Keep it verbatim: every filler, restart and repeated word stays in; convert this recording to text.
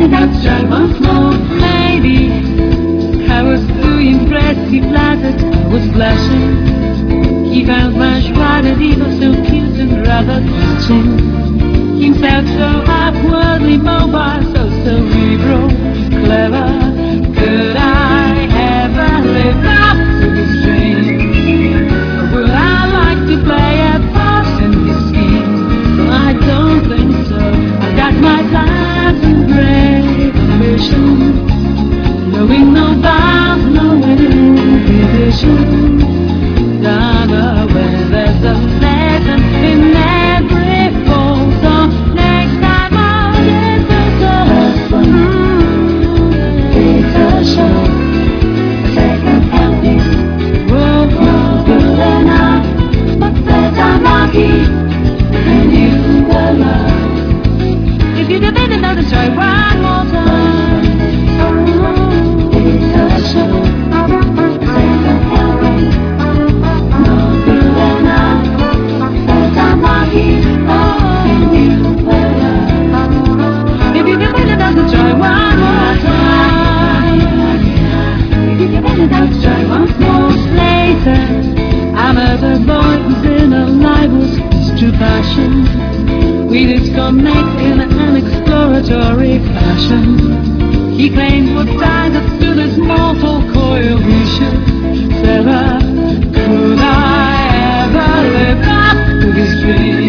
Let's try once more. Maybe I was too impressed, he flattered, I was blushing. He found my joie de vivre so cute and rather touching. Himself so upwardly mobile, so cerebral, clever. Could I ever live up to his dream? Or would I like to play a part in his scheme? Well, I don't think so. I got my plans and great ambition, knowing no bounds, no inhibition. Gonna where there's a lesson in every fall. So next time I'll get the lesson. It's a show, second helping. We're all good enough, but better lucky than you were loved. If you debate another try one more time. It's a show, second helping. No good enough, but I'm lucky than you were loved. If you debate another try one more time. If you debate another try once more later. I met a boy whose inner life was his true passion. We disconnect in an exploratory fashion. He claimed what ties us to this mortal coalition. Sarah, could I ever live up to his dream?